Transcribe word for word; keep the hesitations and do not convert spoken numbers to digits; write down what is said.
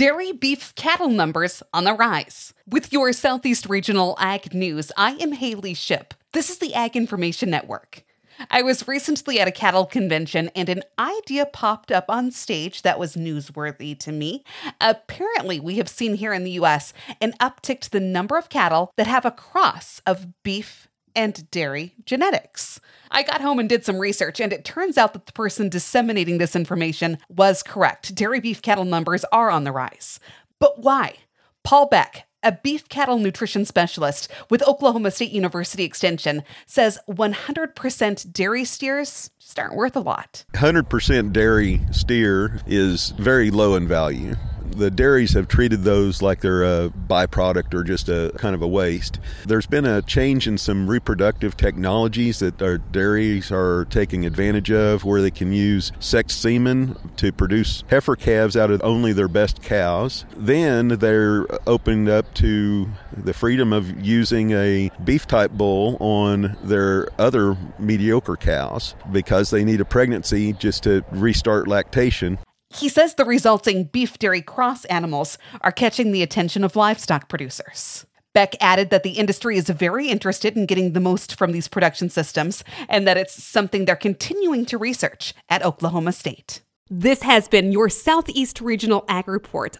Dairy beef cattle numbers on the rise. With your Southeast Regional Ag News, I am Haley Ship. This is the Ag Information Network. I was recently at a cattle convention and an idea popped up on stage that was newsworthy to me. Apparently, we have seen here in the U S an uptick to the number of cattle that have a cross of beef and dairy genetics. I got home and did some research, and it turns out that the person disseminating this information was correct. Dairy beef cattle numbers are on the rise. But why? Paul Beck, a beef cattle nutrition specialist with Oklahoma State University Extension, says one hundred percent dairy steers just aren't worth a lot. one hundred percent dairy steer is very low in value. The dairies have treated those like they're a byproduct or just a kind of a waste. There's been a change in some reproductive technologies that our dairies are taking advantage of, where they can use sexed semen to produce heifer calves out of only their best cows. Then they're opened up to the freedom of using a beef-type bull on their other mediocre cows because they need a pregnancy just to restart lactation. He says the resulting beef-dairy cross animals are catching the attention of livestock producers. Beck added that the industry is very interested in getting the most from these production systems and that it's something they're continuing to research at Oklahoma State. This has been your Southeast Regional Ag Report